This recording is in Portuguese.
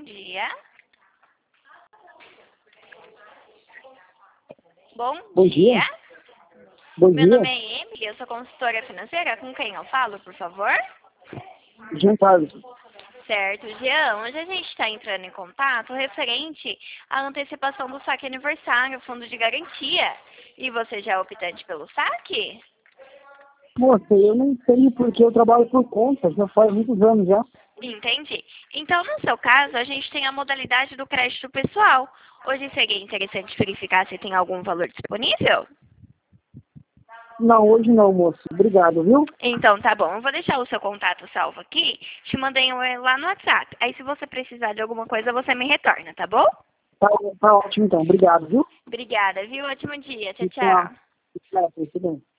dia. Bom Bom dia. dia. Bom Meu dia. nome é Emily, eu sou consultora financeira. Com quem eu falo, por favor? Jean Carlos. Certo, Jean. Hoje a gente está entrando em contato referente à antecipação do saque aniversário, fundo de garantia. E você já é optante pelo saque? Moça, eu não sei porque eu trabalho por conta, já faz muitos anos já. Entendi. Então, no seu caso, a gente tem a modalidade do crédito pessoal. Hoje seria interessante verificar se tem algum valor disponível? Não, hoje não, moço. Obrigado, viu? Então, tá bom. Eu vou deixar o seu contato salvo aqui. Te mandei lá no WhatsApp. Aí, se você precisar de alguma coisa, você me retorna, tá bom? Tá ótimo então. Obrigado, viu? Obrigada, viu? Ótimo dia. Tchau, Tchau. tchau. Tchau, tudo bem.